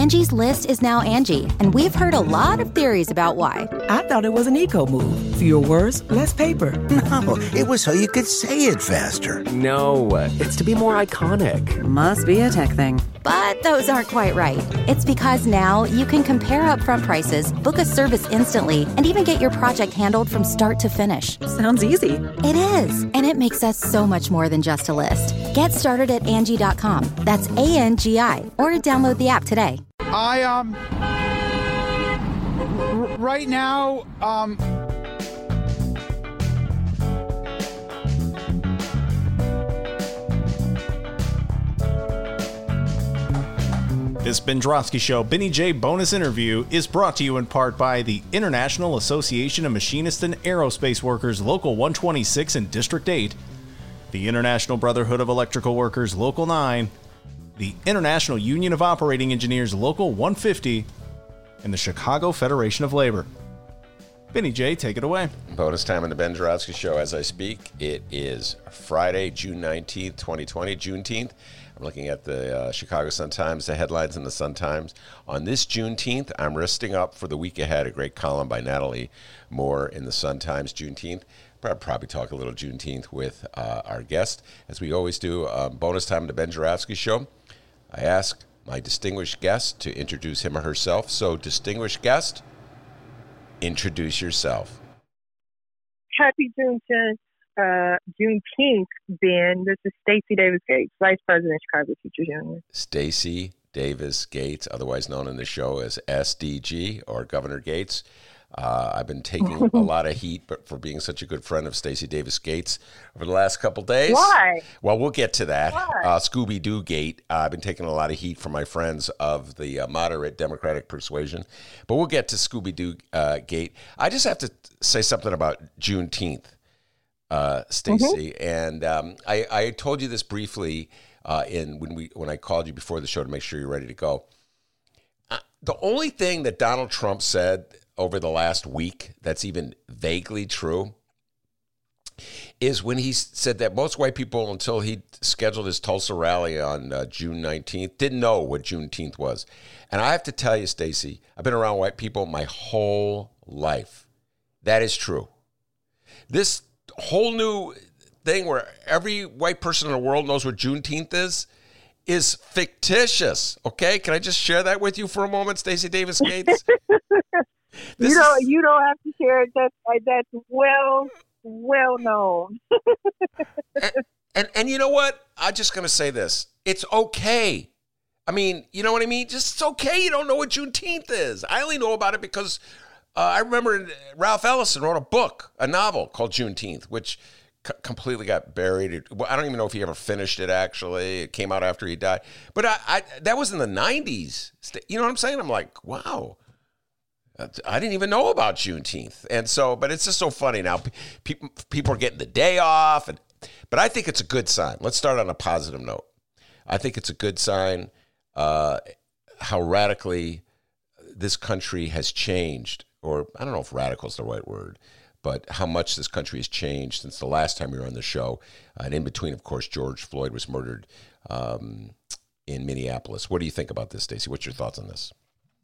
Angie's List is now Angie, and we've heard a lot of theories about why. I thought it was an eco move. Fewer words, less paper. No, it was so you could say it faster. No, it's to be more iconic. Must be a tech thing. But those aren't quite right. It's because now you can compare upfront prices, book a service instantly, and even get your project handled from start to finish. Sounds easy. It is, and it makes us so much more than just a list. Get started at Angie.com. That's ANGI, or download the app today. Right now, This Ben Joravsky Show Benny J bonus interview is brought to you in part by the International Association of Machinists and Aerospace Workers Local 126 and District 8, the International Brotherhood of Electrical Workers Local 9, the International Union of Operating Engineers Local 150, and the Chicago Federation of Labor. Benny J, take it away. Bonus time on the Ben Joravsky Show as I speak. It is Friday, June 19th, 2020, Juneteenth. I'm looking at the Chicago Sun-Times, the headlines in the Sun-Times. On this Juneteenth, I'm resting up for the week ahead, a great column by Natalie Moore in the Sun-Times, Juneteenth. I'll probably talk a little Juneteenth with our guest, as we always do. Bonus time on the Ben Joravsky Show. I ask my distinguished guest to introduce him or herself. So, distinguished guest, introduce yourself. Happy Juneteenth, Ben. This is Stacey Davis Gates, Vice President, Chicago Teachers Union. Stacey Davis Gates, otherwise known in the show as SDG or Governor Gates. I've been taking a lot of heat for being such a good friend of Stacey Davis Gates over the last couple days. Why? Well, we'll get to that. Why? Scooby-Doo Gate. I've been taking a lot of heat from my friends of the moderate Democratic persuasion. But we'll get to Scooby-Doo Gate. I just have to say something about Juneteenth, Stacey. And I told you this briefly when I called you before the show to make sure you're ready to go. The only thing that Donald Trump said over the last week that's even vaguely true is when he said that most white people, until he scheduled his Tulsa rally on June 19th, didn't know what Juneteenth was. And I have to tell you, Stacey, I've been around white people my whole life. That is true. This whole new thing where every white person in the world knows what Juneteenth is fictitious. Okay? Can I just share that with you for a moment, Stacey Davis Gates? You don't have to share it. That's well known. and you know what? I'm just going to say this. It's okay. I mean, you know what I mean? Just it's okay you don't know what Juneteenth is. I only know about it because I remember Ralph Ellison wrote a novel called Juneteenth, which completely got buried. I don't even know if he ever finished it, actually. It came out after he died. But that was in the 90s. You know what I'm saying? I'm like, wow. I didn't even know about Juneteenth. And so, but it's just so funny now. People are getting the day off. But I think it's a good sign. Let's start on a positive note. I think it's a good sign how radically this country has changed. Or I don't know if radical is the right word, but how much this country has changed since the last time we were on the show. And in between, of course, George Floyd was murdered in Minneapolis. What do you think about this, Stacey? What's your thoughts on this?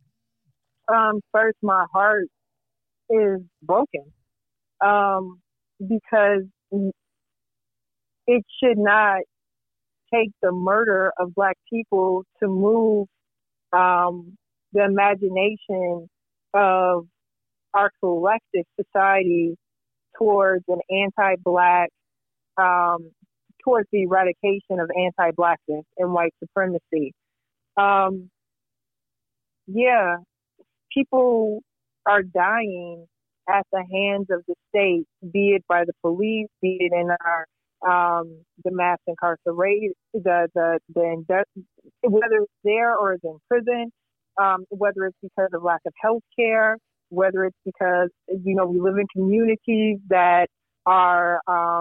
First, my heart is broken because it should not take the murder of Black people to move the imagination of our collective society towards an anti-Black, towards the eradication of anti-Blackness and white supremacy. People are dying at the hands of the state, be it by the police, be it in our the mass incarceration, whether it's there or it's in prison, whether it's because of lack of health care, whether it's because we live in communities that are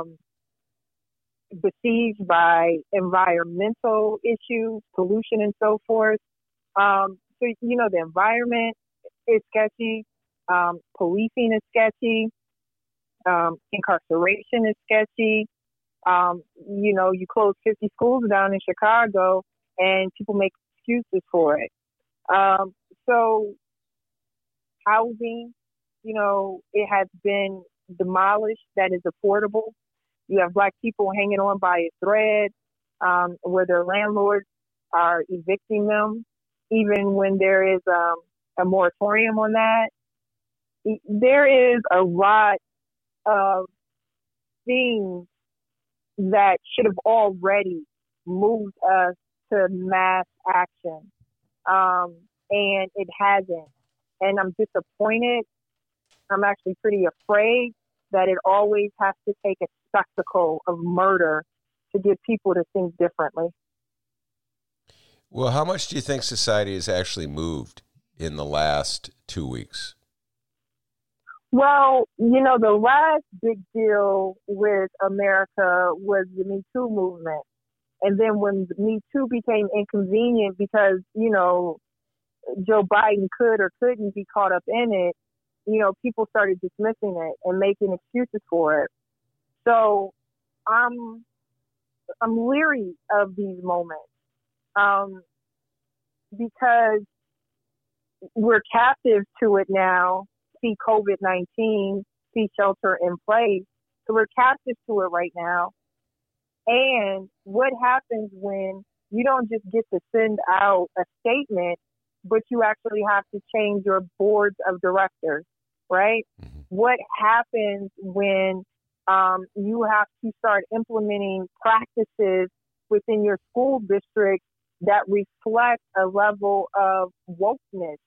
besieged by environmental issues, pollution, and so forth. So the environment is sketchy, policing is sketchy, incarceration is sketchy. You close 50 schools down in Chicago and people make excuses for it. So housing, it has been demolished that is affordable. You have Black people hanging on by a thread, where their landlords are evicting them, even when there is a moratorium on that. There is a lot of things that should have already moved us to mass action, and it hasn't. And I'm disappointed. I'm actually pretty afraid that it always has to take a spectacle of murder to get people to think differently. Well, how much do you think society has actually moved in the last 2 weeks? Well, the last big deal with America was the Me Too movement. And then when Me Too became inconvenient because, Joe Biden could or couldn't be caught up in it, people started dismissing it and making excuses for it. So I'm leery of these moments, because we're captive to it now. See COVID-19, see shelter in place. So we're captive to it right now. And what happens when you don't just get to send out a statement, but you actually have to change your boards of directors, right? Mm-hmm. What happens when you have to start implementing practices within your school district that reflect a level of wokeness?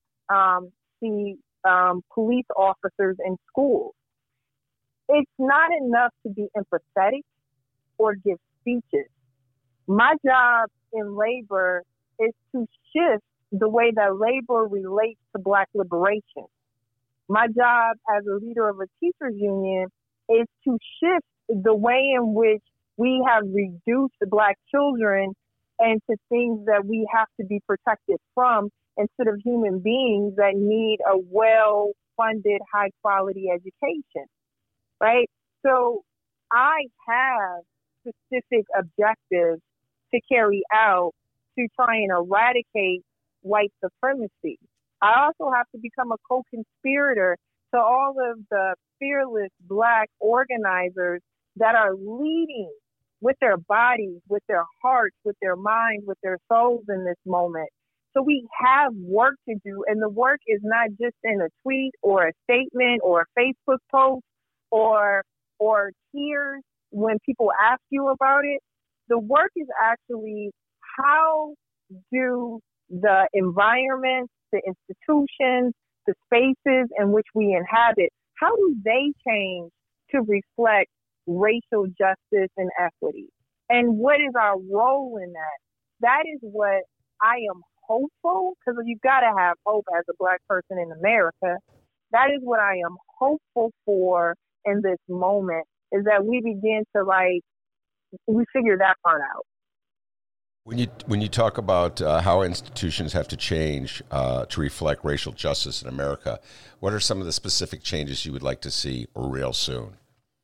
Police officers in schools. It's not enough to be empathetic or give speeches. My job in labor is to shift the way that labor relates to Black liberation. My job as a leader of a teachers union is to shift the way in which we have reduced Black children into things that we have to be protected from, instead of human beings that need a well-funded, high-quality education, right? So I have specific objectives to carry out to try and eradicate white supremacy. I also have to become a co-conspirator to all of the fearless Black organizers that are leading with their bodies, with their hearts, with their minds, with their souls in this moment. So we have work to do, and the work is not just in a tweet or a statement or a Facebook post or tears when people ask you about it. The work is actually, how do the environments, the institutions, the spaces in which we inhabit, how do they change to reflect racial justice and equity? And what is our role in that? That is what I am hopeful, because you've got to have hope as a Black person in America. That is what I am hopeful for in this moment, is that we begin to we figure that part out. When you talk about how institutions have to change to reflect racial justice in America, what are some of the specific changes you would like to see real soon?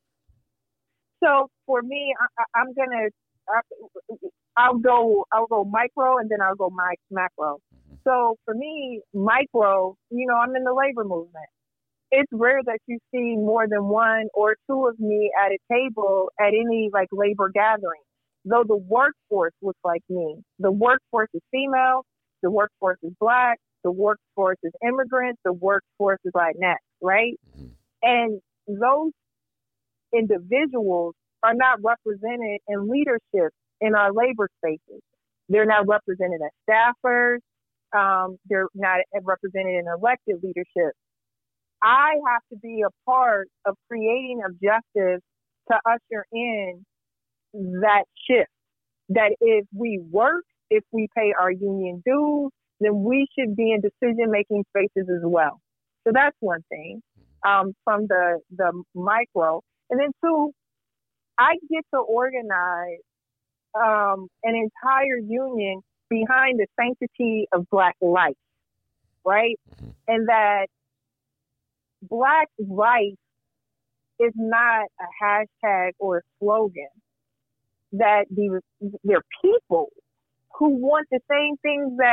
So for me, I'll go micro and then I'll go macro. So for me, micro, I'm in the labor movement. It's rare that you see more than one or two of me at a table at any labor gathering, though the workforce looks like me. The workforce is female, the workforce is Black, the workforce is immigrants, the workforce is Latinx, right? Mm-hmm. And those individuals are not represented in leadership in our labor spaces. They're not represented as staffers. They're not represented in elected leadership. I have to be a part of creating objectives to usher in that shift. That if we work, if we pay our union dues, then we should be in decision-making spaces as well. So that's one thing from the micro. And then two, I get to organize an entire union behind the sanctity of Black life, right? Mm-hmm. And that Black life is not a hashtag or a slogan. That they're people who want the same things that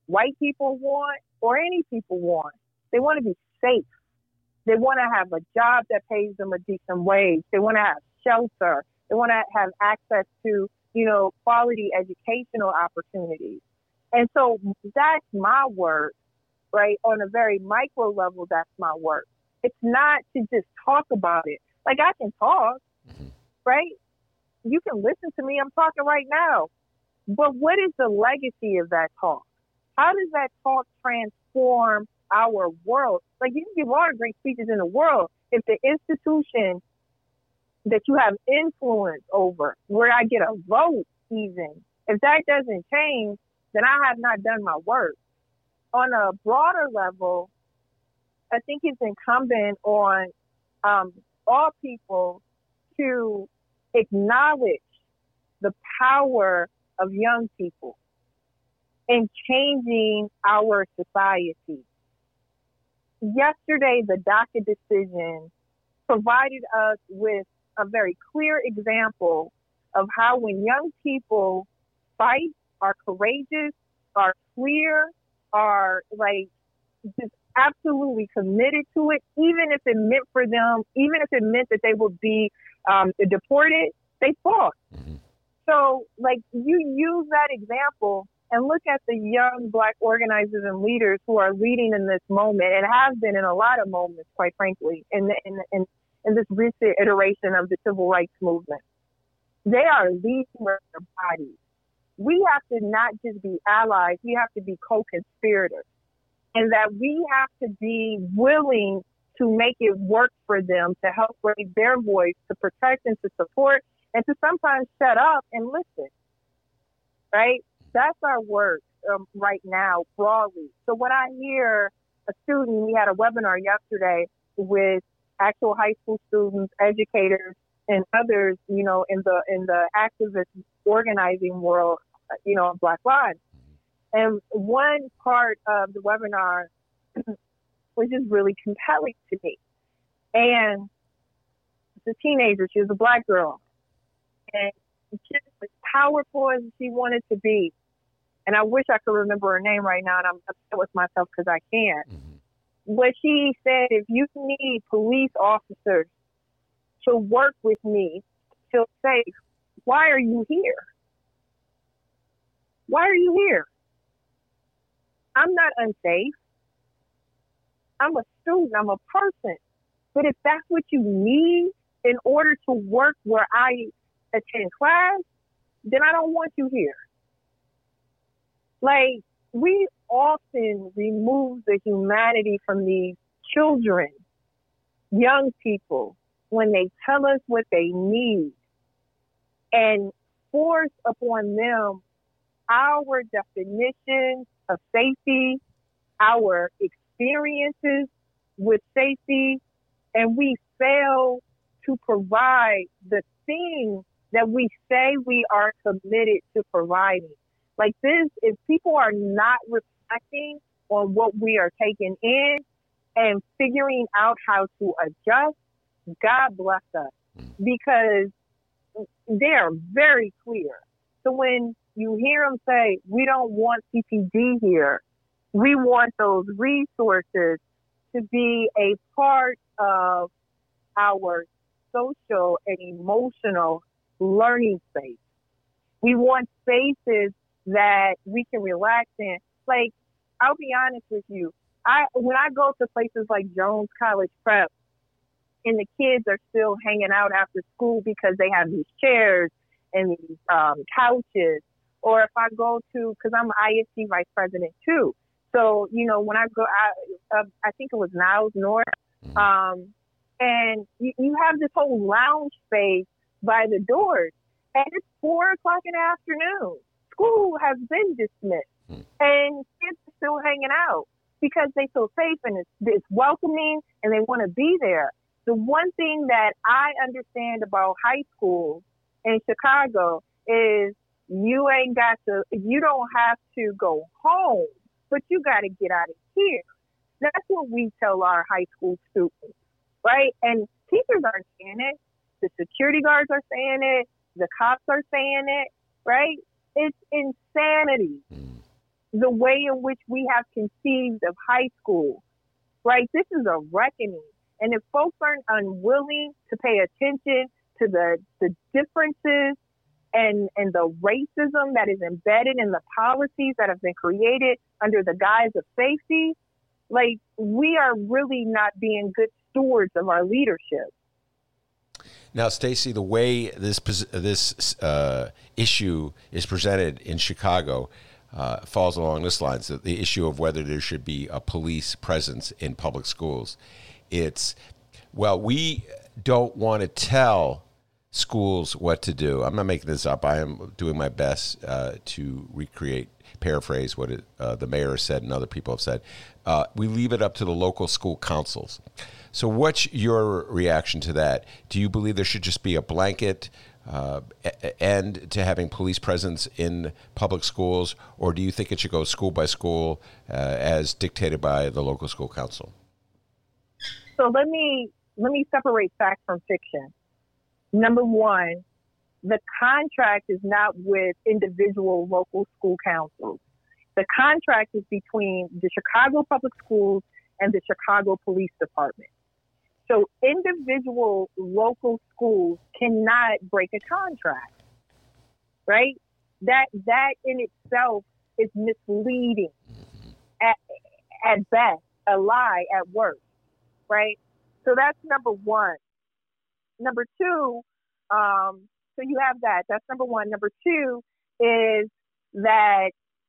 white people want or any people want. They want to be safe. They want to have a job that pays them a decent wage. They want to have shelter. They want to have access to, quality educational opportunities. And so that's my work, right? On a very micro level, that's my work. It's not to just talk about it. Like, I can talk, right? You can listen to me. I'm talking right now. But what is the legacy of that talk? How does that talk transform our world? Like, you can give all the great speeches in the world. If the institution that you have influence over, where I get a vote even, if that doesn't change, then I have not done my work. On a broader level, I think it's incumbent on all people to acknowledge the power of young people in changing our society. Yesterday, the DACA decision provided us with a very clear example of how when young people fight, are courageous, are clear, are just absolutely committed to it, even if it meant for them, even if it meant that they would be deported, they fought. So, you use that example and look at the young Black organizers and leaders who are leading in this moment and have been in a lot of moments, quite frankly, in this recent iteration of the civil rights movement. They are leading with their bodies. We have to not just be allies, we have to be co-conspirators. And that we have to be willing to make it work for them, to help raise their voice, to protect and to support, and to sometimes shut up and listen, right? That's our work right now, broadly. So when I hear a student, we had a webinar yesterday with actual high school students, educators, and others, in the activist organizing world, of Black Lives. And one part of the webinar was just really compelling to me. And it's a teenager, she was a Black girl, and just as powerful as she wanted to be. And I wish I could remember her name right now, and I'm upset with myself because I can't. But she said, if you need police officers to work with me to say, why are you here? Why are you here? I'm not unsafe. I'm a student. I'm a person. But if that's what you need in order to work where I attend class, then I don't want you here. We often remove the humanity from these children, young people, when they tell us what they need and force upon them our definition of safety, our experiences with safety, and we fail to provide the thing that we say we are committed to providing. Like this, if people are not reflecting on what we are taking in and figuring out how to adjust, God bless us, because they are very clear. So when you hear them say, we don't want CPD here, we want those resources to be a part of our social and emotional learning space. We want spaces that we can relax in. I'll be honest with you. When I go to places like Jones College Prep and the kids are still hanging out after school because they have these chairs and these couches, or if I go to, because I'm an ISD vice president too. So, when I go out, I think it was Niles North, and you have this whole lounge space by the doors, and it's 4:00 in the afternoon. School has been dismissed, and kids are still hanging out because they feel safe and it's welcoming and they want to be there. The one thing that I understand about high schools in Chicago is you don't have to go home, but you got to get out of here. That's what we tell our high school students, right? And teachers aren't saying it. The security guards are saying it. The cops are saying it, right? It's insanity. the way in which we have conceived of high school, right? This is a reckoning. And if folks aren't unwilling to pay attention to the differences and the racism that is embedded in the policies that have been created under the guise of safety, like, we are really not being good stewards of our leadership. Now, Stacey, the way this issue is presented in Chicago falls along this line. So the issue of whether there should be a police presence in public schools. It's, well, we don't want to tell schools what to do. I'm not making this up. I am doing my best to paraphrase what the mayor said and other people have said. We leave it up to the local school councils. So what's your reaction to that? Do you believe there should just be a blanket end to having police presence in public schools, or do you think it should go school by school as dictated by the local school council? So let me separate fact from fiction. Number one, the contract is not with individual local school councils. The contract is between the Chicago Public Schools and the Chicago Police Department. So individual local schools cannot break a contract, right? That in itself is misleading at best, a lie at worst, right? So that's number one. Number two, so you have that. That's number one. Number two is that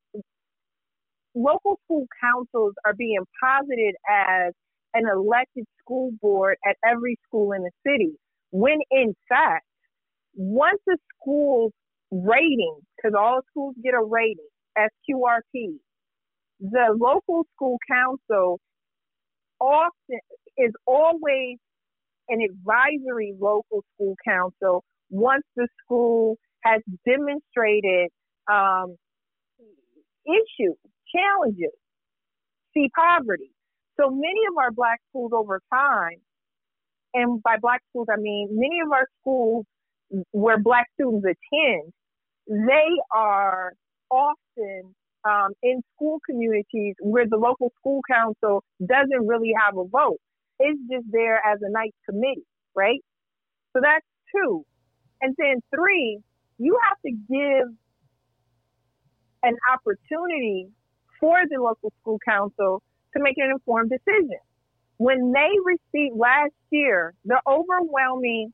local school councils are being posited as an elected school board at every school in the city, when in fact, once a school's rating, because all schools get a rating, SQRT, the local school council often is always an advisory local school council once the school has demonstrated issues, challenges, see poverty. So many of our Black schools over time, and by Black schools I mean many of our schools where Black students attend, they are often in school communities where the local school council doesn't really have a vote. It's just there as a nice committee, right? So that's two. And then three, you have to give an opportunity for the local school council to make an informed decision. When they received last year, the overwhelming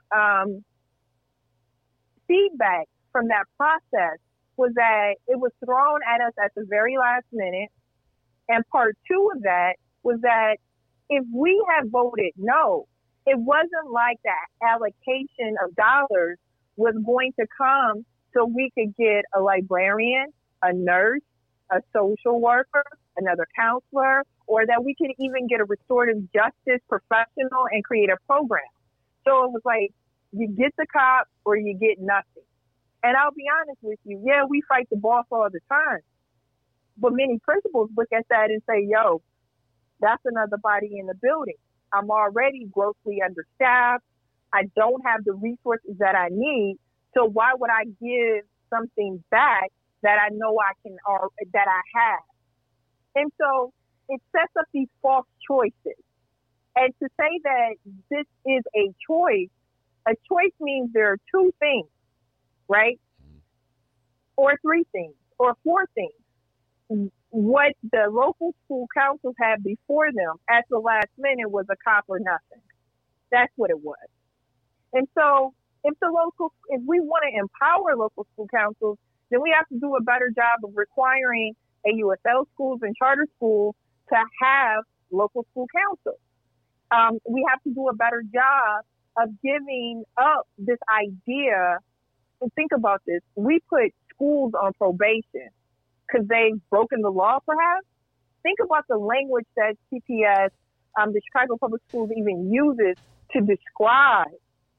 feedback from that process was that it was thrown at us at the very last minute. And part two of that was that if we had voted no, it wasn't like that allocation of dollars was going to come so we could get a librarian, a nurse, a social worker, another counselor, or that we could even get a restorative justice professional and create a program. So it was like, you get the cop or you get nothing. And I'll be honest with you, yeah, we fight the boss all the time. But many principals look at that and say, yo, that's another body in the building. I'm already grossly understaffed. I don't have the resources that I need. So why would I give something back that I know I can, or that I have? And so it sets up these false choices. And to say that this is a choice means there are two things, right? Or three things, or four things. What the local school councils had before them at the last minute was a cop or nothing. That's what it was. And so if we want to empower local school councils, then we have to do a better job of requiring AUSL schools and charter schools to have local school councils. We have to do a better job of giving up this idea. And think about this. We put schools on probation because they've broken the law, perhaps. Think about the language that CPS, the Chicago Public Schools, even uses to describe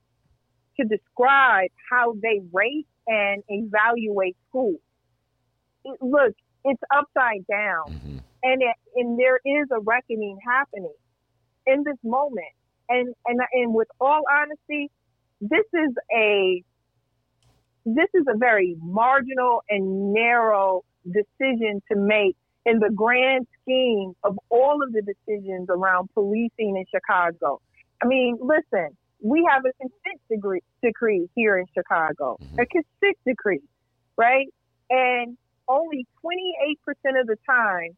how they rate and evaluate schools. Look, it's upside down, and there is a reckoning happening in this moment. And with all honesty, this is a very marginal and narrow decision to make in the grand scheme of all of the decisions around policing in Chicago. I mean, listen, we have a consent decree here in Chicago, a consent decree, right? And only 28% of the time,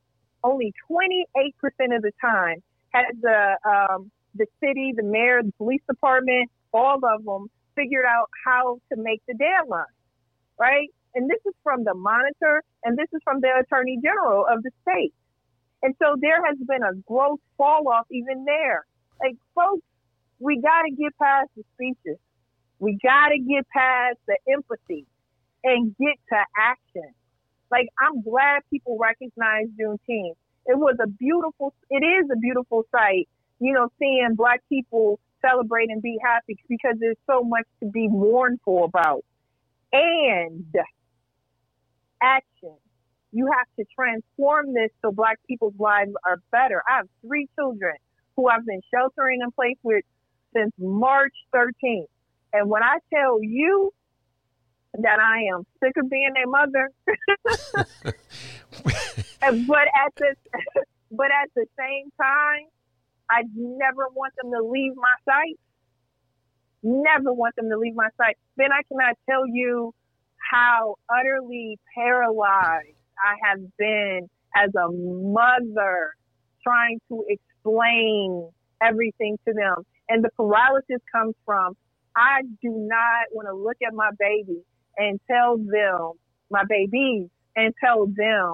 has the city, the mayor, the police department, all of them figured out how to make the deadline, right? And this is from the monitor, and this is from the attorney general of the state. And so there has been a gross fall off even there. Like, folks, we got to get past the speeches. We got to get past the empathy and get to action. Like, I'm glad people recognize Juneteenth. It is a beautiful sight, you know, seeing Black people celebrate and be happy because there's so much to be mournful about. And action. You have to transform this so Black people's lives are better. I have 3 children who I've been sheltering in place with since March 13th. And when I tell you that I am sick of being a mother, but at the same time, I never want them to leave my sight. Never want them to leave my sight. Then I cannot tell you how utterly paralyzed I have been as a mother trying to explain everything to them. And the paralysis comes from, I do not want to look at my baby and tell them, my babies, and tell them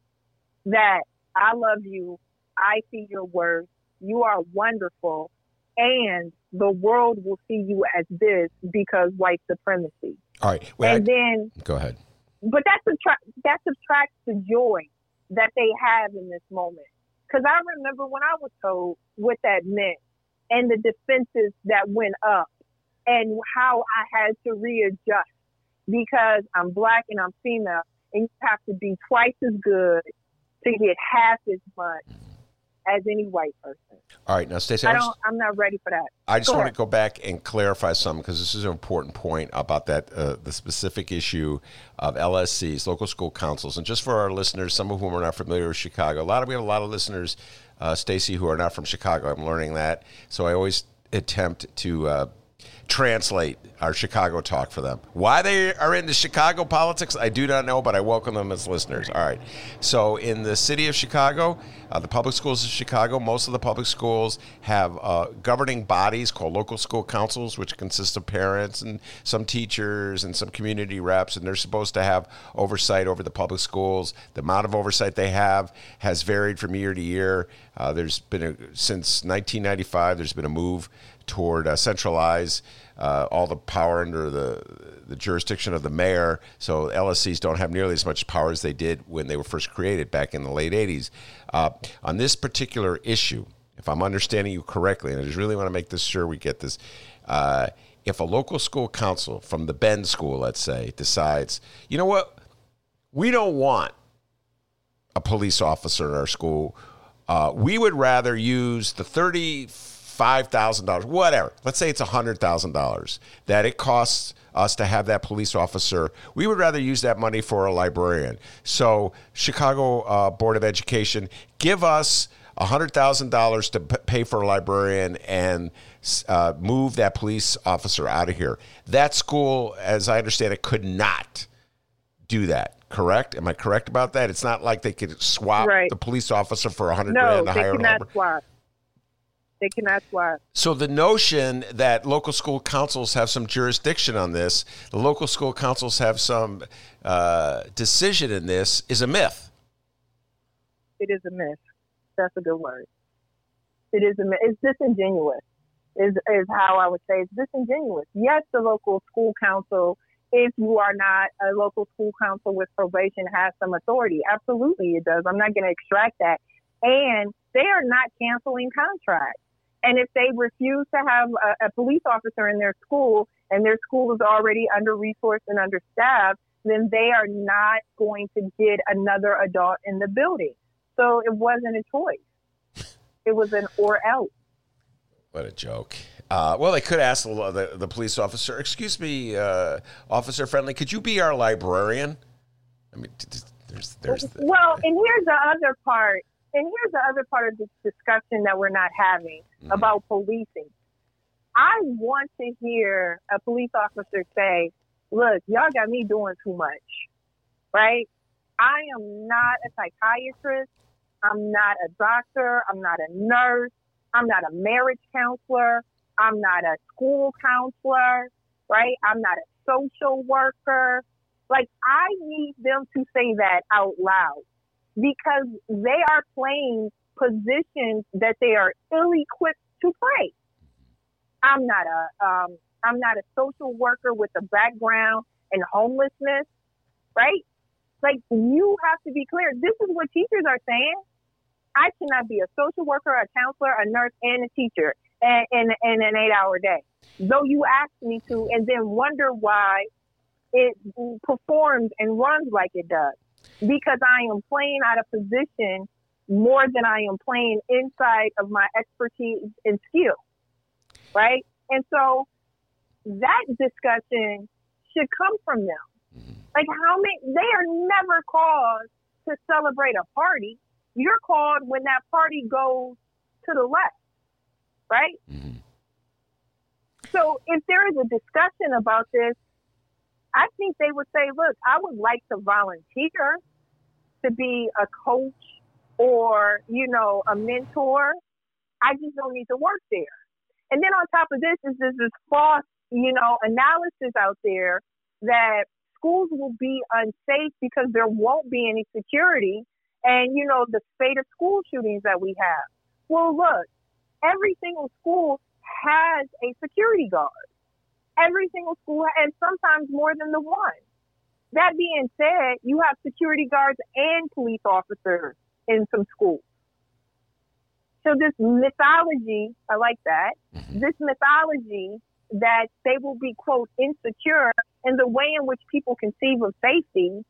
that I love you, I see your worth, you are wonderful, and the world will see you as this because white supremacy. All right. Go ahead. But that subtracts the joy that they have in this moment. Because I remember when I was told what that meant and the defenses that went up and how I had to readjust because I'm Black and I'm female, and you have to be twice as good to get half as much as any white person. All right, now Stacey, I'm not ready for that. I just want to go back and clarify something because this is an important point about that the specific issue of LSCs, local school councils, and just for our listeners, some of whom are not familiar with Chicago. We have a lot of listeners, Stacey, who are not from Chicago. I'm learning that, so I always attempt to translate our Chicago talk for them. Why they are into Chicago politics, I do not know, but I welcome them as listeners. All right. So in the city of Chicago, the public schools of Chicago, most of the public schools have governing bodies called local school councils, which consist of parents and some teachers and some community reps, and they're supposed to have oversight over the public schools. The amount of oversight they have has varied from year to year. There's been since 1995, there's been a move toward centralize all the power under the jurisdiction of the mayor, so LSCs don't have nearly as much power as they did when they were first created back in the late 80s. On this particular issue, if I'm understanding you correctly, and I just really want to make this sure we get this, if a local school council from the Bend School, let's say, decides, you know what, we don't want a police officer in our school, we would rather use the $35,000, whatever. Let's say it's $100,000 that it costs us to have that police officer. We would rather use that money for a librarian. So Chicago Board of Education, give us $100,000 to pay for a librarian and move that police officer out of here. That school, as I understand it, could not do that. Correct? Am I correct about that? It's not like they could swap the police officer for $100,000 to hire a librarian. No, they cannot swap. They cannot swap. So the notion that local school councils have some jurisdiction on this, the local school councils have some decision in this, is a myth. It is a myth. That's a good word. It is a myth. It's disingenuous, is how I would say. It's disingenuous. Yes, the local school council, if you are not a local school council with probation, has some authority. Absolutely it does. I'm not going to extract that. And they are not canceling contracts. And if they refuse to have a police officer in their school and their school is already under-resourced and understaffed, then they are not going to get another adult in the building. So it wasn't a choice. It was an or else. What a joke. Well, they could ask the police officer, excuse me, Officer Friendly, could you be our librarian? I mean, Well, and here's the other part. And here's the other part of this discussion that we're not having about policing. I want to hear a police officer say, look, y'all got me doing too much, right? I am not a psychiatrist. I'm not a doctor. I'm not a nurse. I'm not a marriage counselor. I'm not a school counselor, right? I'm not a social worker. Like, I need them to say that out loud because they are playing positions that they are ill-equipped to play. I'm not a social worker with a background in homelessness, right? Like, you have to be clear. This is what teachers are saying. I cannot be a social worker, a counselor, a nurse, and a teacher in an 8-hour day. Though you ask me to, and then wonder why it performs and runs like it does. Because I am playing out of position more than I am playing inside of my expertise and skill, right? And so that discussion should come from them. Like, they are never called to celebrate a party. You're called when that party goes to the left, right? Mm-hmm. So if there is a discussion about this, I think they would say, look, I would like to volunteer to be a coach or, a mentor. I just don't need to work there. And then on top of this is this false, analysis out there that schools will be unsafe because there won't be any security. And, the spate of school shootings that we have. Well, look, every single school has a security guard. Every single school, and sometimes more than the one. That being said, you have security guards and police officers in some schools. So this mythology, I like that, this mythology that they will be, quote, insecure in the way in which people conceive of safety,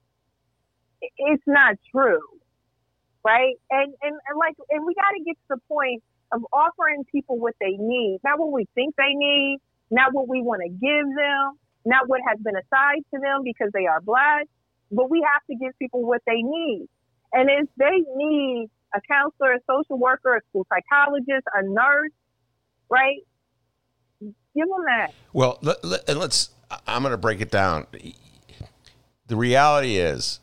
it's not true, right? And we got to get to the point of offering people what they need, not what we think they need, not what we want to give them, not what has been assigned to them because they are Black, but we have to give people what they need. And if they need a counselor, a social worker, a school psychologist, a nurse, right? Give them that. Well, I'm going to break it down. The reality is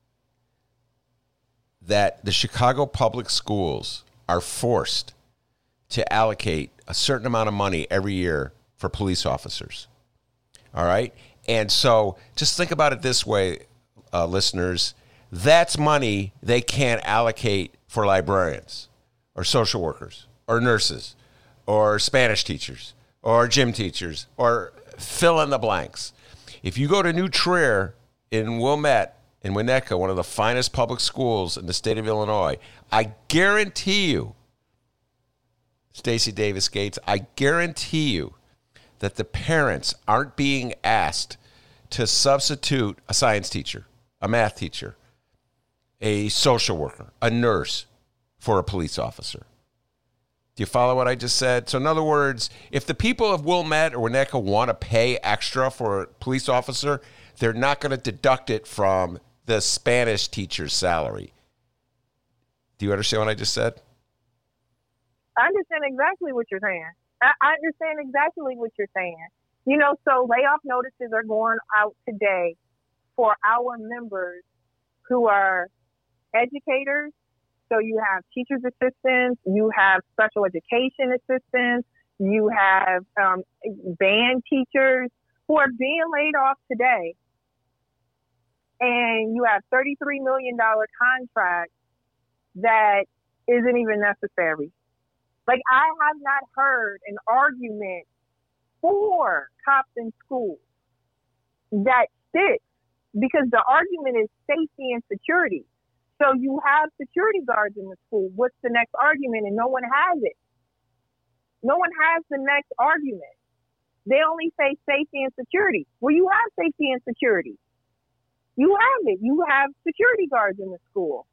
that the Chicago public schools are forced to allocate a certain amount of money every year for police officers. All right? And so just think about it this way, listeners. That's money they can't allocate for librarians or social workers or nurses or Spanish teachers or gym teachers or fill in the blanks. If you go to New Trier in Wilmette, in Winnetka, one of the finest public schools in the state of Illinois, I guarantee you, Stacey Davis Gates, I guarantee you that the parents aren't being asked to substitute a science teacher, a math teacher, a social worker, a nurse for a police officer. Do you follow what I just said? So in other words, if the people of Wilmette or Winnetka want to pay extra for a police officer, they're not going to deduct it from the Spanish teacher's salary. Do you understand what I just said? I understand exactly what you're saying. I understand exactly what you're saying. So layoff notices are going out today for our members who are educators. So you have teachers assistants, you have special education assistants, you have band teachers who are being laid off today. And you have $33 million contract that isn't even necessary. Like, I have not heard an argument for cops in schools that sticks because the argument is safety and security. So you have security guards in the school. What's the next argument? And no one has it. No one has the next argument. They only say safety and security. Well, you have safety and security. You have it. You have security guards in the school.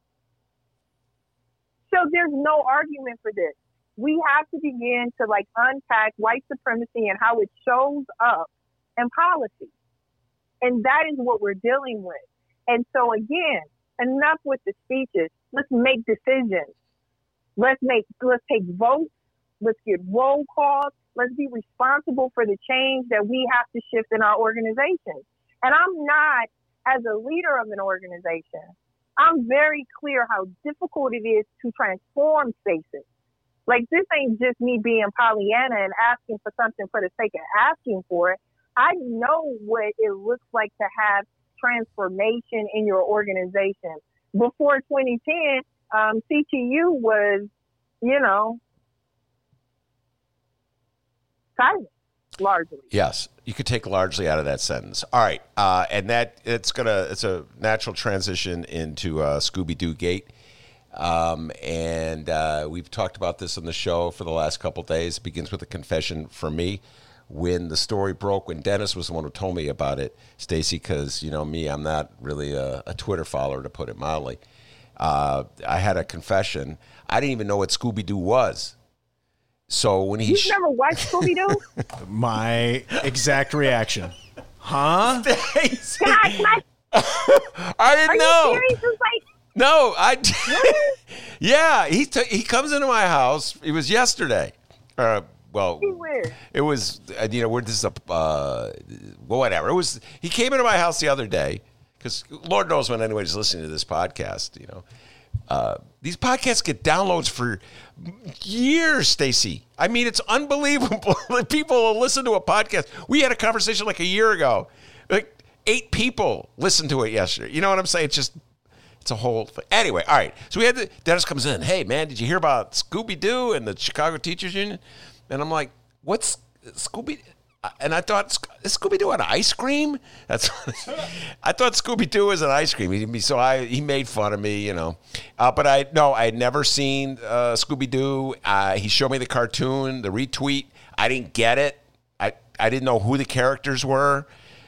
So there's no argument for this. We have to begin to unpack white supremacy and how it shows up in policy. And that is what we're dealing with. And so again, enough with the speeches. Let's make decisions. Let's take votes. Let's get roll calls. Let's be responsible for the change that we have to shift in our organizations. And I'm not, as a leader of an organization, I'm very clear how difficult it is to transform spaces. Like, this ain't just me being Pollyanna and asking for something for the sake of asking for it. I know what it looks like to have transformation in your organization. Before 2010, CTU was, silent, largely. Yes, you could take largely out of that sentence. All right, and it's a natural transition into Scooby-Doo Gate. And we've talked about this on the show for the last couple of days. It begins with a confession from me. When the story broke, when Dennis was the one who told me about it, Stacey, because, me, I'm not really a Twitter follower, to put it mildly. I had a confession. I didn't even know what Scooby-Doo was. So when You've never watched Scooby-Doo? My exact reaction. Huh? Stacey. God, I didn't know. Are you serious? It's like, no, yeah, he comes into my house. It was yesterday. It was, where this is whatever. It was, he came into my house the other day, because Lord knows when anybody's listening to this podcast, these podcasts get downloads for years, Stacey. I mean, it's unbelievable that people listen to a podcast. We had a conversation like a year ago. Like 8 people listened to it yesterday. You know what I'm saying? It's a whole thing. Anyway, all right. So Dennis comes in. Hey, man, did you hear about Scooby-Doo and the Chicago Teachers Union? And I'm like, what's Scooby? And I thought, is Scooby-Doo an ice cream? I thought Scooby-Doo was an ice cream. So he made fun of me, But I had never seen Scooby-Doo. He showed me the cartoon, the retweet. I didn't get it. I didn't know who the characters were.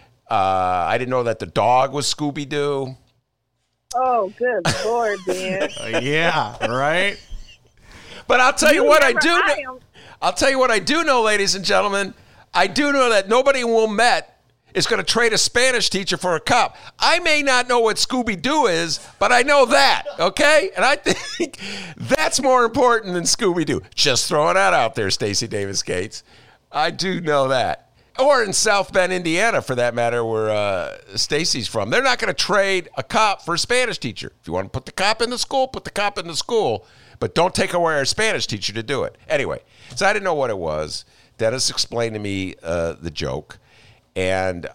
I didn't know that the dog was Scooby-Doo. Oh, good Lord, man. Yeah, right? But I'll tell you what I do know. I'll tell you what I do know, ladies and gentlemen. I do know that nobody in Wilmette is going to trade a Spanish teacher for a cop. I may not know what Scooby-Doo is, but I know that, okay? And I think that's more important than Scooby-Doo. Just throwing that out there, Stacey Davis Gates. I do know that. Or in South Bend, Indiana, for that matter, where Stacey's from. They're not going to trade a cop for a Spanish teacher. If you want to put the cop in the school, put the cop in the school. But don't take away our Spanish teacher to do it. Anyway, so I didn't know what it was. Dennis explained to me the joke. And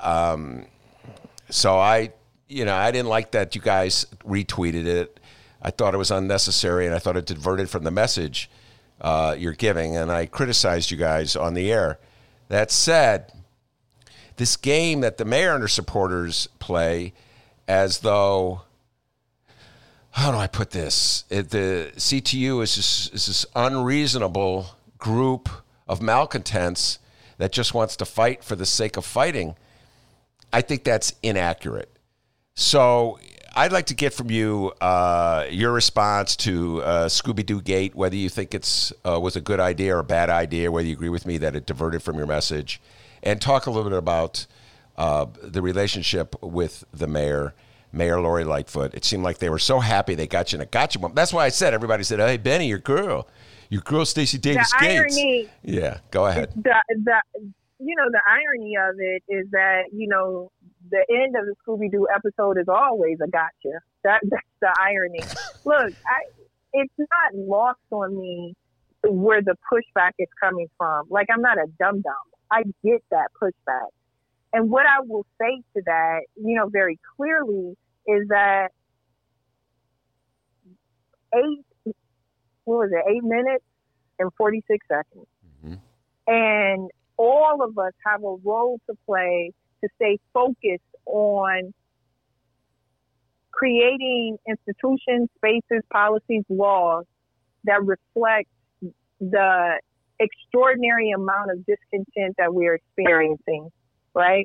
so I didn't like that you guys retweeted it. I thought it was unnecessary, and I thought it diverted from the message you're giving. And I criticized you guys on the air. That said, this game that the mayor and her supporters play as though, how do I put this? The CTU is this unreasonable group of malcontents that just wants to fight for the sake of fighting. I think that's inaccurate. So I'd like to get from you your response to Scooby-Doo Gate, whether you think it's was a good idea or a bad idea, whether you agree with me that it diverted from your message, and talk a little bit about the relationship with the mayor, Mayor Lori Lightfoot. It seemed like they were so happy they got you in a gotcha moment. That's why I said, everybody said, hey, Benny, your girl Stacey Davis Gates. Yeah, go ahead. The irony of it is that, the end of the Scooby-Doo episode is always a gotcha. That's the irony. Look, it's not lost on me where the pushback is coming from. Like, I'm not a dum-dum. I get that pushback. And what I will say to that, very clearly is that 8 minutes and 46 seconds. Mm-hmm. And all of us have a role to play to stay focused on creating institutions, spaces, policies, laws that reflect the extraordinary amount of discontent that we're experiencing, right?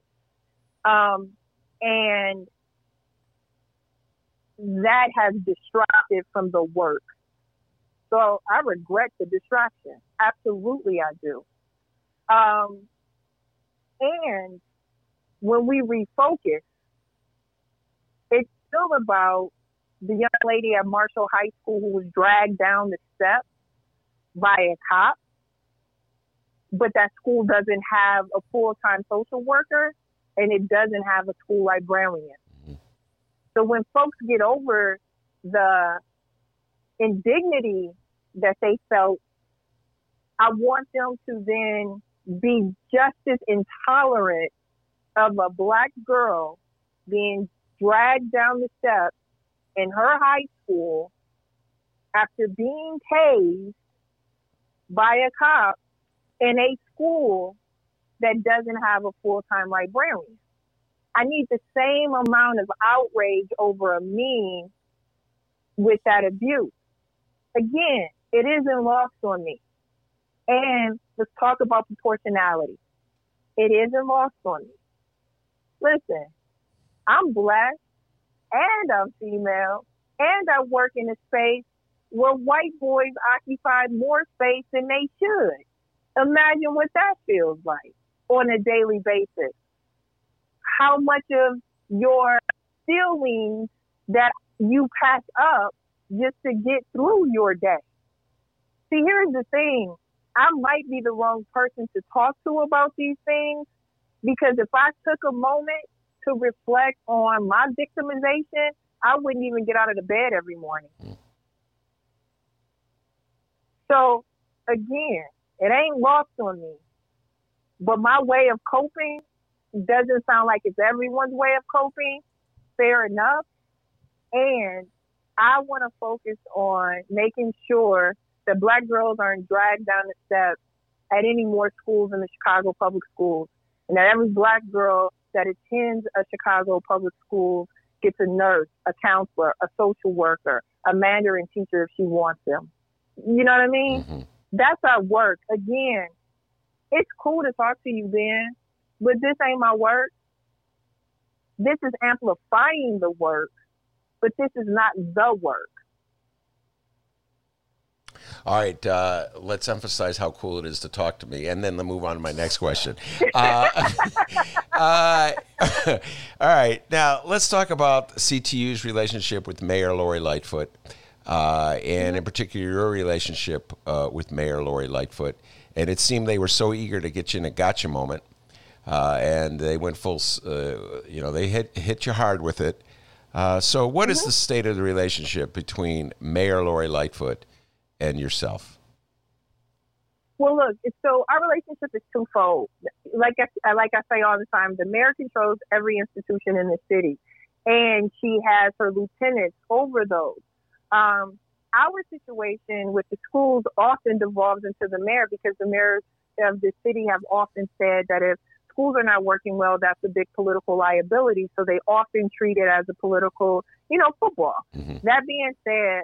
And that has distracted from the work. So I regret the distraction. Absolutely, I do. And when we refocus, it's still about the young lady at Marshall High School who was dragged down the steps by a cop, but that school doesn't have a full-time social worker and it doesn't have a school librarian. So when folks get over the indignity that they felt, I want them to then be just as intolerant of a black girl being dragged down the steps in her high school after being tased by a cop in a school that doesn't have a full-time librarian. I need the same amount of outrage over a meme with that abuse. Again, it isn't lost on me. And let's talk about proportionality. It isn't lost on me. Listen, I'm black and I'm female and I work in a space where white boys occupy more space than they should. Imagine what that feels like on a daily basis. How much of your feelings that you pack up just to get through your day. See, here's the thing. I might be the wrong person to talk to about these things because if I took a moment to reflect on my victimization, I wouldn't even get out of the bed every morning. So, again, it ain't lost on me. But my way of coping doesn't sound like it's everyone's way of coping. Fair enough. And I want to focus on making sure that black girls aren't dragged down the steps at any more schools in the Chicago public schools. And that every black girl that attends a Chicago public school gets a nurse, a counselor, a social worker, a Mandarin teacher if she wants them. You know what I mean? Mm-hmm. That's our work. Again, it's cool to talk to you, Ben, but this ain't my work. This is amplifying the work, but this is not the work. All right, let's emphasize how cool it is to talk to me, and then move on to my next question. All right, now let's talk about CTU's relationship with Mayor Lori Lightfoot, and in particular your relationship with Mayor Lori Lightfoot. And it seemed they were so eager to get you in a gotcha moment, and they went full, they hit you hard with it. So what is the state of the relationship between Mayor Lori Lightfoot and yourself? Well, look, so our relationship is twofold. Like I say all the time, the mayor controls every institution in the city, and she has her lieutenants over those. Our situation with the schools often devolves into the mayor because the mayors of the city have often said that if schools are not working well, that's a big political liability. So they often treat it as a political, football. Mm-hmm. That being said,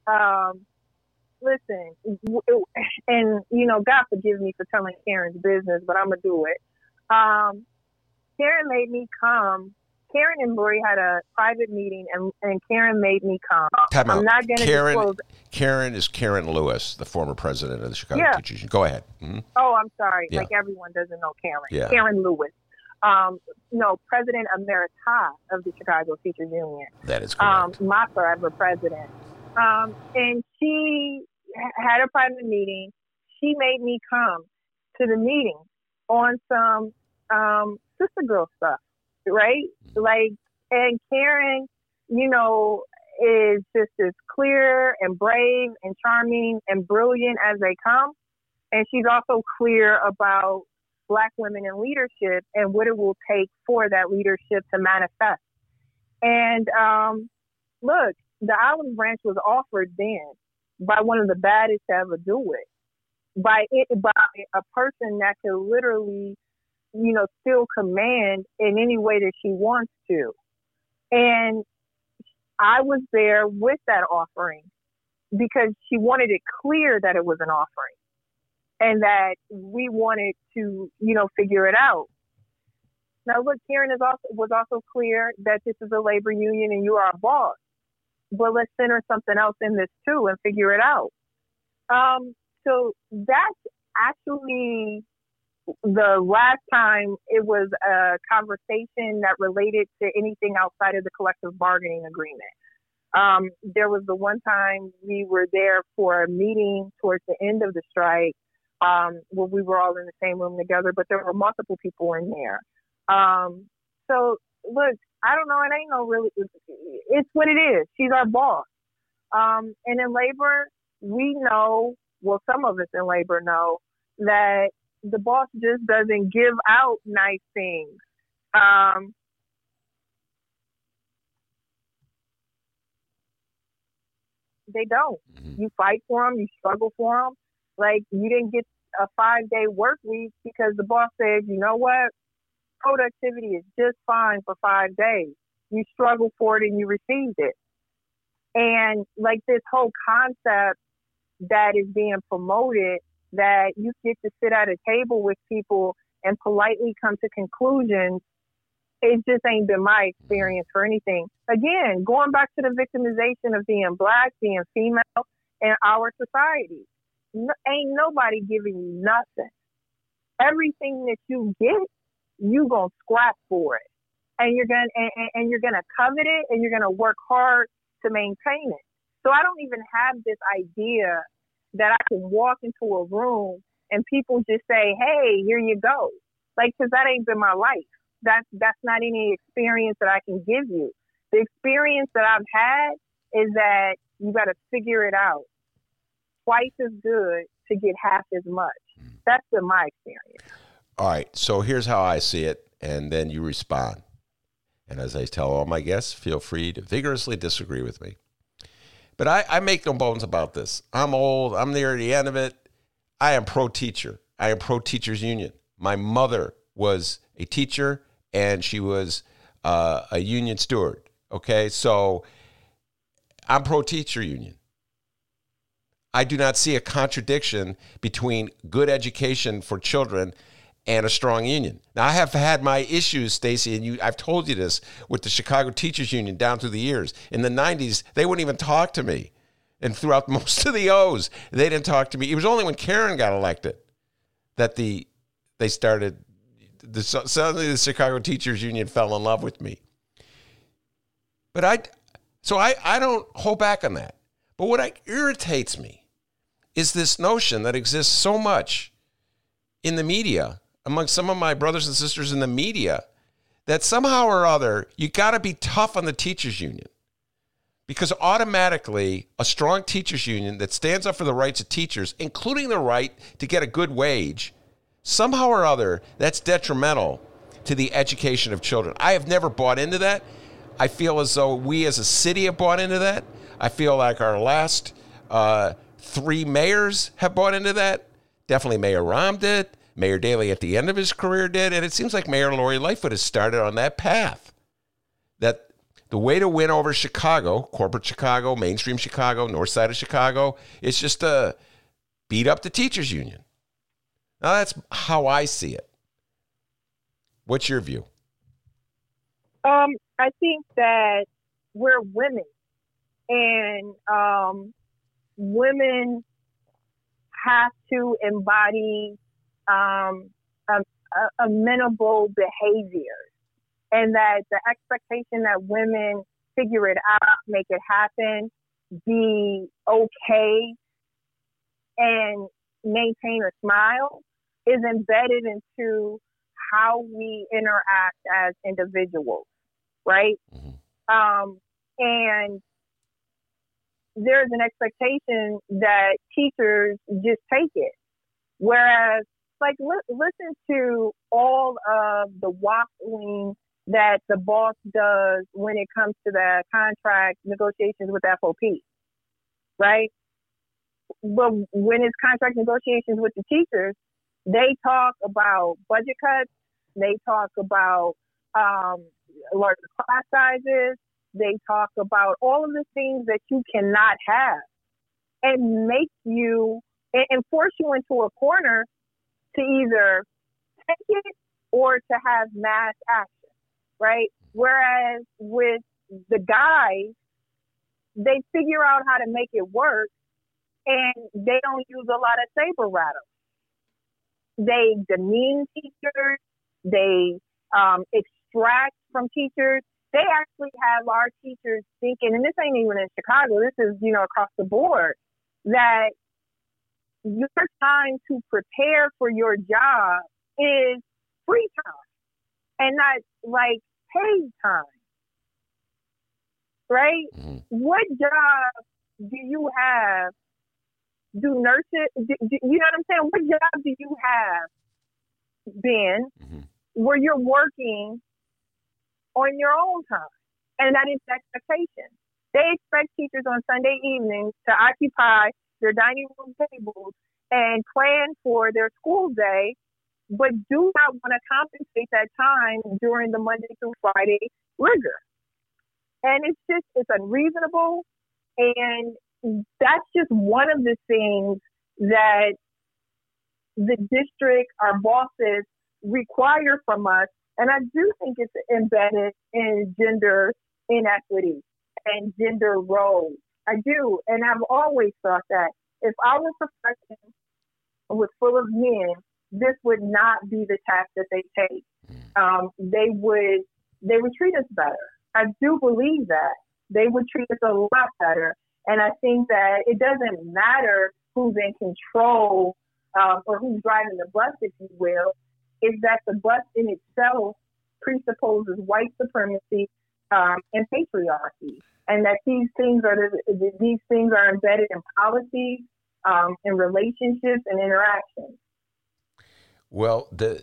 listen, and, God forgive me for telling Karen's business, but I'm going to do it. Karen made me come. Karen and Lori had a private meeting, and Karen made me come. I'm not going to disclose. Karen is Karen Lewis, the former president of the Chicago Teachers Union. Go ahead. Mm-hmm. Oh, I'm sorry. Yeah. Like everyone doesn't know Karen. Yeah. Karen Lewis. President emerita of the Chicago Teachers Union. That is correct. My forever president. And she had a private meeting. She made me come to the meeting on some sister girl stuff. Right? And Karen, is just as clear and brave and charming and brilliant as they come. And she's also clear about Black women in leadership and what it will take for that leadership to manifest. And look, the olive branch was offered then by one of the baddest to ever do it, by a person that could literally still command in any way that she wants to. And I was there with that offering because she wanted it clear that it was an offering and that we wanted to, figure it out. Now, look, Karen was also clear that this is a labor union and you are a boss, but let's center something else in this too and figure it out. So that's actually the last time it was a conversation that related to anything outside of the collective bargaining agreement. There was the one time we were there for a meeting towards the end of the strike, where we were all in the same room together, but there were multiple people in there. So look, I don't know. It ain't no really, it's what it is. She's our boss. And in labor, we know, well, some of us in labor know that the boss just doesn't give out nice things. They don't. Mm-hmm. You fight for them. You struggle for them. Like, you didn't get a 5-day work week because the boss said, you know what? Productivity is just fine for 5 days. You struggle for it and you received it. And like this whole concept that is being promoted, that you get to sit at a table with people and politely come to conclusions, it just ain't been my experience for anything. Again, going back to the victimization of being Black, being female in our society, ain't nobody giving you nothing. Everything that you get, you gonna scrap for it, and you're gonna covet it, and you're gonna work hard to maintain it. So I don't even have this idea that I can walk into a room and people just say, "Hey, here you go," like, because that ain't been my life. That's not any experience that I can give you. The experience that I've had is that you got to figure it out. Twice as good to get half as much. That's been my experience. All right, so here's how I see it, and then you respond. And as I tell all my guests, feel free to vigorously disagree with me. But I make no bones about this. I'm old. I'm near the end of it. I am pro-teacher. I am pro-teachers union. My mother was a teacher, and she was a union steward. Okay, so I'm pro-teacher union. I do not see a contradiction between good education for children and a strong union. Now, I have had my issues, Stacey, and I've told you this, with the Chicago Teachers Union down through the years. In the 90s, they wouldn't even talk to me. And throughout most of the O's, they didn't talk to me. It was only when Karen got elected that they started, suddenly the Chicago Teachers Union fell in love with me. But I don't hold back on that. But what irritates me is this notion that exists so much in the media, among some of my brothers and sisters in the media, that somehow or other, you got to be tough on the teachers union. Because automatically, a strong teachers union that stands up for the rights of teachers, including the right to get a good wage, somehow or other, that's detrimental to the education of children. I have never bought into that. I feel as though we as a city have bought into that. I feel like our last 3 mayors have bought into that. Definitely Mayor Rahm did. Mayor Daley at the end of his career did. And it seems like Mayor Lori Lightfoot has started on that path. That the way to win over Chicago, corporate Chicago, mainstream Chicago, north side of Chicago, is just to beat up the teachers union. Now, that's how I see it. What's your view? I think that we're women, and women have to embody amenable behavior, and that the expectation that women figure it out, make it happen, be okay, and maintain a smile is embedded into how we interact as individuals, right? Mm-hmm. And there's an expectation that teachers just take it. Whereas, like, listen to all of the waffling that the boss does when it comes to the contract negotiations with FOP, right? But when it's contract negotiations with the teachers, they talk about budget cuts, they talk about larger class sizes, they talk about all of the things that you cannot have, and make you and force you into a corner to either take it or to have mass action, right? Whereas with the guys, they figure out how to make it work, and they don't use a lot of saber rattles. They demean teachers. They extract from teachers they actually have our teachers thinking, and this ain't even in Chicago, this is, across the board, that your time to prepare for your job is free time and not like paid time. Right? Mm-hmm. What job do you have? Do nurses, you know what I'm saying? What job do you have, Ben, where you're working on your own time? And that is the expectation. They expect teachers on Sunday evenings to occupy their dining room tables and plan for their school day, but do not want to compensate that time during the Monday through Friday rigor. And it's unreasonable. And that's just one of the things that the district, our bosses, require from us. And I do think it's embedded in gender inequity and gender roles. I do. And I've always thought that if our profession was full of men, this would not be the task that they take. They would treat us better. I do believe that. They would treat us a lot better. And I think that it doesn't matter who's in control or who's driving the bus, if you will, is that the bus in itself presupposes white supremacy and patriarchy, and that these things are embedded in policy, in relationships and interactions. Well, the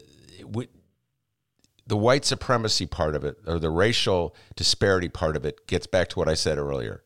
white supremacy part of it, or the racial disparity part of it, gets back to what I said earlier.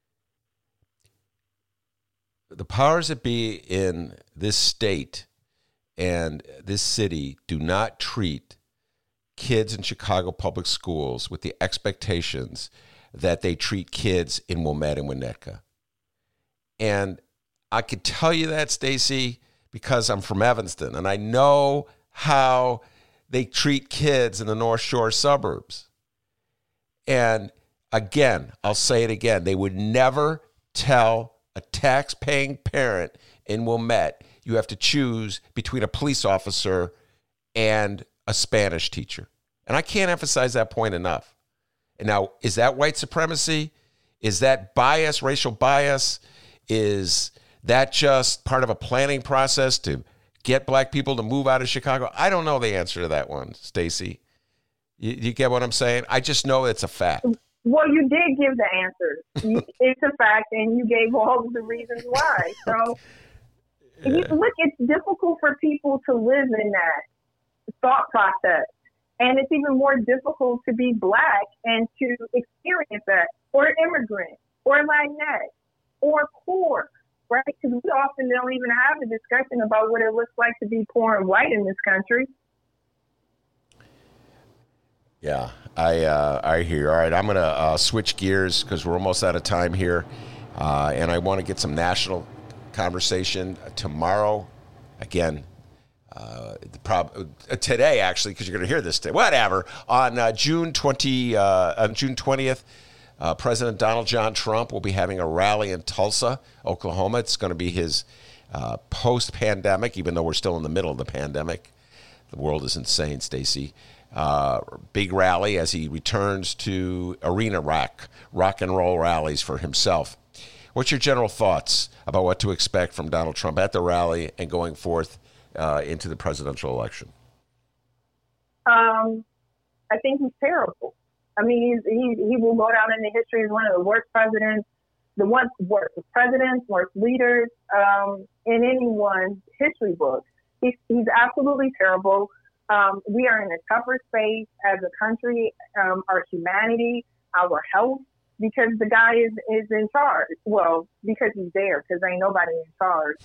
The powers that be in this state and this city do not treat kids in Chicago public schools with the expectations that they treat kids in Wilmette and Winnetka. And I could tell you that, Stacey, because I'm from Evanston, and I know how they treat kids in the North Shore suburbs. And again, I'll say it again, they would never tell a tax-paying parent in Wilmette, you have to choose between a police officer and a Spanish teacher. And I can't emphasize that point enough. And now, is that white supremacy? Is that bias, racial bias? Is that just part of a planning process to get black people to move out of Chicago? I don't know the answer to that one, Stacey. You get what I'm saying? I just know it's a fact. Well, you did give the answers. It's a fact, and you gave all of the reasons why. So, look, it's difficult for people to live in that thought process. And it's even more difficult to be black and to experience that, or immigrant, or Latinx, or poor, right? Because we often don't even have a discussion about what it looks like to be poor and white in this country. Yeah, I hear you. All right, I'm going to switch gears because we're almost out of time here. And I want to get some national conversation tomorrow. Again, today, actually, because you're going to hear this today. Whatever. On June 20th, President Donald John Trump will be having a rally in Tulsa, Oklahoma. It's going to be his post-pandemic, even though we're still in the middle of the pandemic. The world is insane, Stacey. Big rally as he returns to arena rock and roll rallies for himself. What's your general thoughts about what to expect from Donald Trump at the rally and going forth into the presidential election? I think he's terrible. I mean, he will go down in the history as one of the worst presidents, worst leaders in anyone's history book. He's absolutely terrible. We are in a tougher space as a country, our humanity, our health, because the guy is in charge. Well, because he's there, because ain't nobody in charge.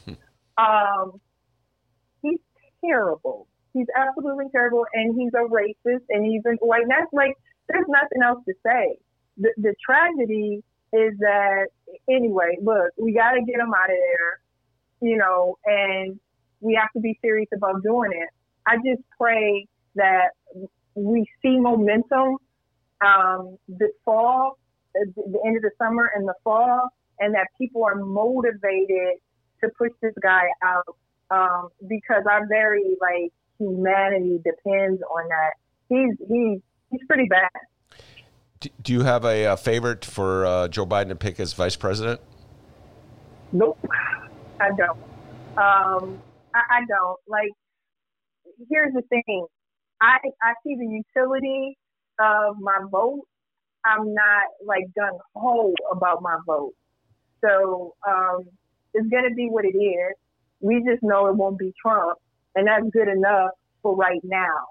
He's terrible. He's absolutely terrible, and he's a racist, and he's a white. And that's like, there's nothing else to say. The tragedy is that, anyway, look, we got to get him out of there, and we have to be serious about doing it. I just pray that we see momentum this fall, the end of the summer and the fall, and that people are motivated to push this guy out because our very humanity depends on that. He's pretty bad. Do you have a favorite for Joe Biden to pick as vice president? Nope, I don't. I don't. Like, here's the thing. I see the utility of my vote. I'm not, like, gung-ho about my vote. So it's going to be what it is. We just know it won't be Trump, and that's good enough for right now.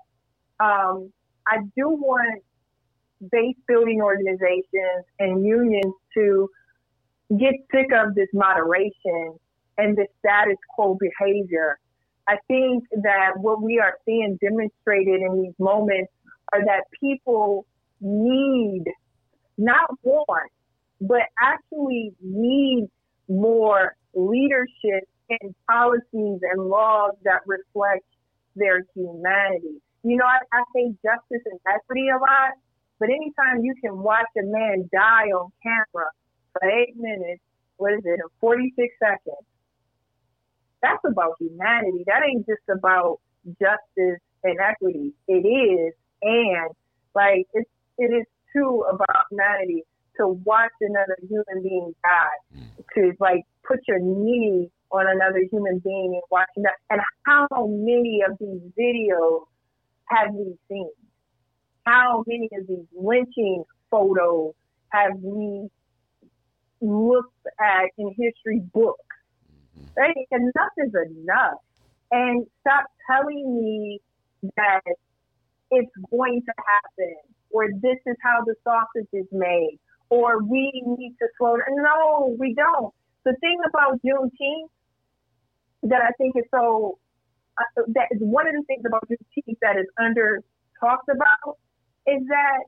I do want base building organizations and unions to get sick of this moderation and this status quo behavior. I think that what we are seeing demonstrated in these moments are that people need, not want, but actually need more leadership and policies and laws that reflect their humanity. You know, I say justice and equity a lot, but anytime you can watch a man die on camera for 8 minutes, what is it, 46 seconds, that's about humanity. That ain't just about justice and equity. It is, and like it is too about humanity to watch another human being die, to like put your knee on another human being and watching that. And how many of these videos have we seen? How many of these lynching photos have we looked at in history books? Right? Enough is enough. And stop telling me that it's going to happen, or this is how the sausage is made, or we need to slow down. No, we don't. The thing about Juneteenth that I think is so, that is one of the things about Juneteenth that is under talked about is that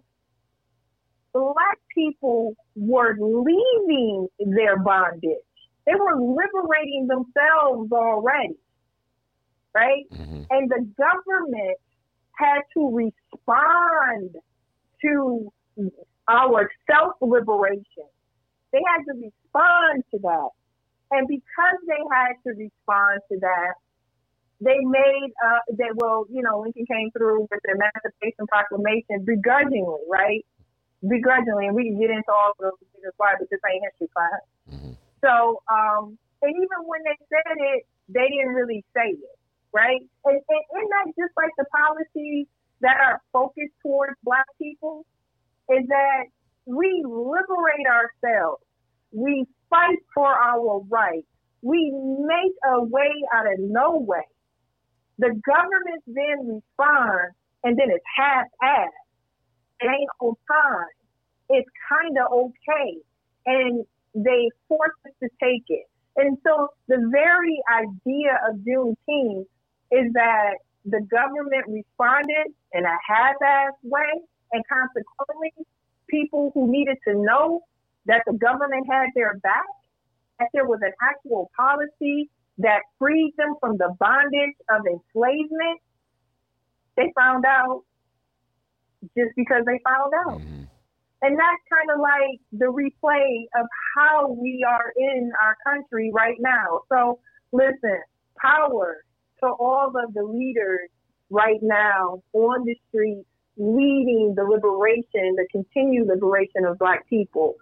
Black people were leaving their bondage. They were liberating themselves already, right? Mm-hmm. And the government had to respond to our self-liberation. They had to respond to that. And because they had to respond to that, they made, Lincoln came through with the Emancipation Proclamation begrudgingly, right? Begrudgingly. And we can get into all of those reasons why, but this ain't history class. Mm-hmm. So, and even when they said it, they didn't really say it, right? And isn't that just like the policies that are focused towards Black people? Is that we liberate ourselves. We fight for our rights. We make a way out of no way. The government then responds, and then it's half-assed. It ain't on time. It's kind of okay. And they force us to take it. And so the very idea of Juneteenth is that the government responded in a half-assed way, and consequently, people who needed to know that the government had their back, that there was an actual policy that freed them from the bondage of enslavement, they found out just because they found out. Mm-hmm. And that's kind of like the replay of how we are in our country right now. So listen, power to all of the leaders right now on the street leading the liberation, the continued liberation of Black people.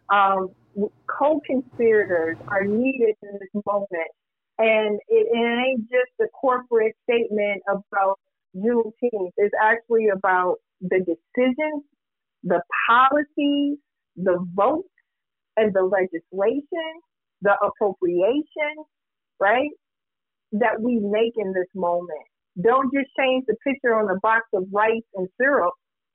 Co-conspirators are needed in this moment. And it ain't just a corporate statement about Juneteenth. It's actually about the decisions, the policies, the votes, and the legislation, the appropriation, right, that we make in this moment. Don't just change the picture on the box of rice and syrup.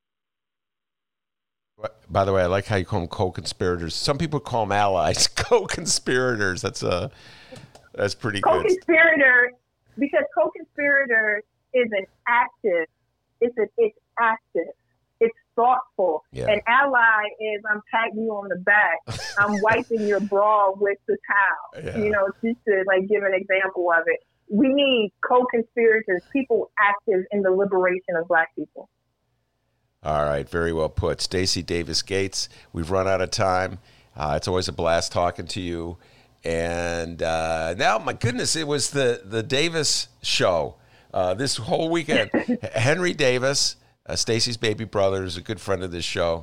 By the way, I like how you call them co-conspirators. Some people call them allies. Co-conspirators. That's pretty good. Co-conspirator, because co-conspirator is an active. It's active. It's thoughtful. Yeah. An ally is I'm patting you on the back. I'm wiping your bra with the towel. Yeah. Just to like give an example of it. We need co-conspirators, people active in the liberation of Black people. All right, very well put. Stacey Davis Gates, we've run out of time. It's always a blast talking to you. And now, my goodness, it was the Davis show this whole weekend. Henry Davis, Stacey's baby brother, is a good friend of this show.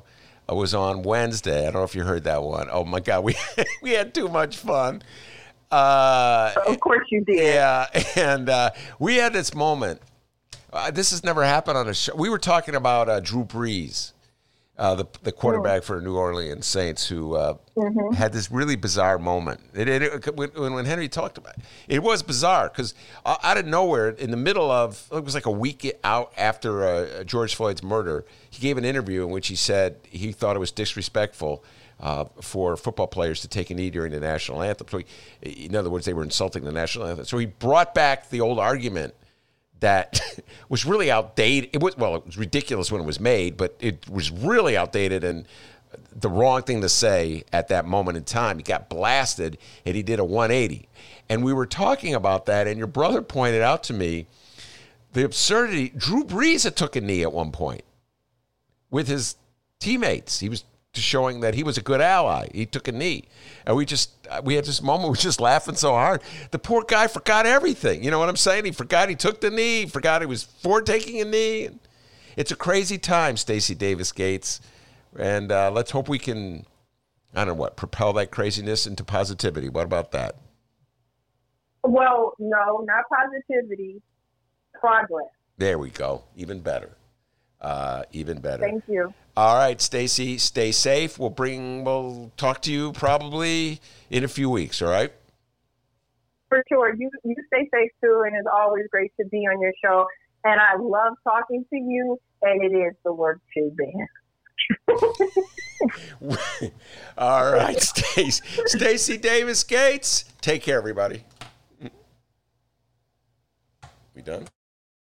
was on Wednesday. I don't know if you heard that one. Oh my God, we had too much fun. Of course you did. Yeah, and we had this moment. This has never happened on a show. We were talking about Drew Brees, the quarterback for New Orleans Saints, who had this really bizarre moment. When Henry talked about it, it was bizarre because out of nowhere, in the middle of, it was like a week out after George Floyd's murder, he gave an interview in which he said he thought it was disrespectful for football players to take a knee during the national anthem. So in other words, they were insulting the national anthem. So he brought back the old argument that was really outdated. It was ridiculous when it was made, but it was really outdated and the wrong thing to say at that moment in time. He got blasted, and he did a 180. And we were talking about that, and your brother pointed out to me the absurdity. Drew Brees had took a knee at one point with his teammates. He was showing that he was a good ally. He took a knee. And we had this moment, we were just laughing so hard. The poor guy forgot everything. You know what I'm saying? He forgot he took the knee, forgot he was for taking a knee. It's a crazy time, Stacey Davis Gates. And let's hope we can, I don't know what, propel that craziness into positivity. What about that? Well, no, not positivity, progress. There we go. Even better. Even better. Thank you. All right, Stacey, stay safe. We'll talk to you probably in a few weeks, all right? For sure. You stay safe, too, and it's always great to be on your show. And I love talking to you, and it is the work too, Ben. All right, Stacey Davis Gates. Take care, everybody. We done?